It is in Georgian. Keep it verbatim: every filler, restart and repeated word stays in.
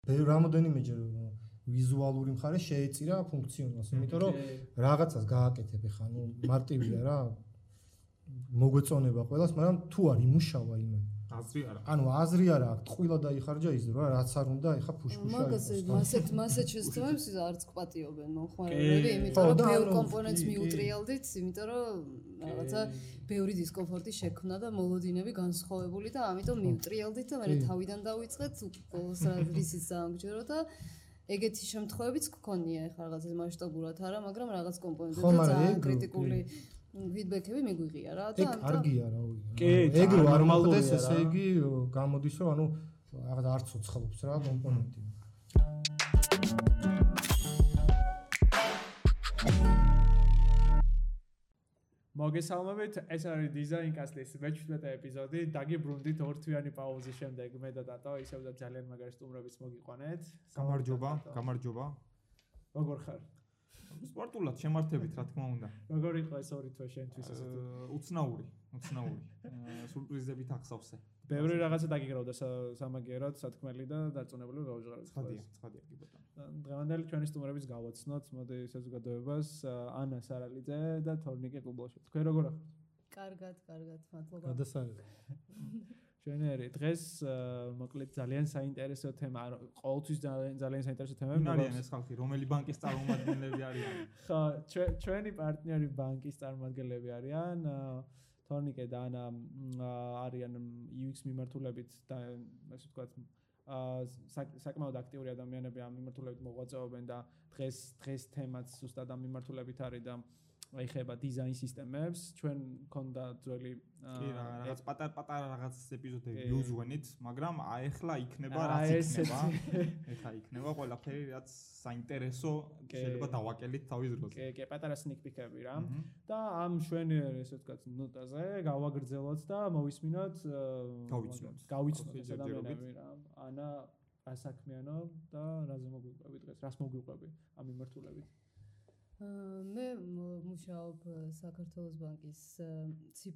რამოდენიმეჯერ ვიზუალური მხარე შეეწირა ფუნქციონალს, იმიტომ რომ რაღაცას გააკეთებ ხა, ნუ მარტივია რა. მოგვეწონება ყველას, მაგრამ თუ არ იმუშავა იმე. აზრი არა. ანუ აზრი არა აქვს, ტყუილა დაიხარჯა ის რა, რაც არ უნდა, ეხა ფუშფუშა. მაგაზე მასეთ მასეთ შეცდომებს არც ყვატიობენ მომხმარებლები, იმიტომ რომ ბევრ კომპონენტს მიუტრიალდით, იმიტომ რომ რაღაცა ბევრი დისკომფორტი შექმნა და მოლოდინები განსხვავებული და ამიტომ მიუტრიალდით და მე თავიდან დავიწყეთ, ბოლოს რისიც დაამგჯერო და ეგეთი შემთხვევებიც გქონია ეხლა რაღაცა მასშტაბურად არა, მაგრამ რაღაც კომპონენტებზე ძალიან კრიტიკული ფიდბექები მიგვიღია რა და ამიტომ კარგია რა. კი, ეგ რო არ მოხდეს, ესე იგი გამოდის რომ ანუ რაღაც არ ცოცხლობს რა კომპონენტი. მოგესალმებით, ეს არის დიზაინკასტის მეჩვიდმეტე ეპიზოდი. დაგიბრუნდით ორთვიანი პაუზის შემდეგ მე და დატო, ისევ და ძალიან მაგარი სტუმრებიც მოგიყვანეთ. გამარჯობა, გამარჯობა. როგორ ხარ? სპორტულად შემართებით, რა თქმა უნდა. როგორ იყო ეს ორი თვე შენთვის ასეთი? უცნაური, უცნაური. სურპრიზებით ახსავსე. ბევრი რაღაცა დაგიგროვდა სამაგიეროდ, სათქმელი და დარწმუნებული გავუჟღერეთ. ცხადია, ცხადია კი ბატონო. დღევანდელი ჩვენი სტუმრებიც გავაცნოთ, მოდი საზოგადოებას, ანა სარალიძე და თორნიკე კუბლაშვილი. თქვენ როგორ ახართ? კარგად, კარგად, მადლობა. გადასარევი. შენერი დღეს მოკლედ ძალიან საინტერესო თემა, ყოველთვის ძალიან ძალიან საინტერესო თემები. არიან ეს ხალხი, რომელი ბანკის წარმომადგენლები არიან? ხო, ჩვენი პარტნიორი ბანკის წარმომადგენლები არიან. თორნიკე და ანა არიან იუ ექს მიმართულებით და ასე ვთქვათ, საკმაოდ აქტიური ადამიანები ამ მიმართულებით მოღვაწეობენ და დღეს დღეს თემაც ზუსტად ამ მიმართულებით არის და ეხება დიზაინ სისტემებს. ჩვენ მქონდა ძველი კი რა, რაღაც პატარ-პატარა რაღაც ეპიზოდები ვიუძღვენით, მაგრამ აეხლა იქნება რაც იქნება. ეხლა იქნება ყველაფერი რაც საინტერესო შეიძლება დავაკელით თავის დროზე. კი, კი, პატარა სნიკ-პიკები რა. და ამ შვენიერ ესე ვთქვათ ნოტაზე გავაგრძელოთ და მოვისმინოთ გავიცნოთ. გავიცნოთ ეს ადამიანები რა. ანა ასაქმიანო და რაზე მოგვიყვები დღეს? რას მოგვიყვები ამ მიმართულებით? მე მუშაობ საქართველოს ბანკის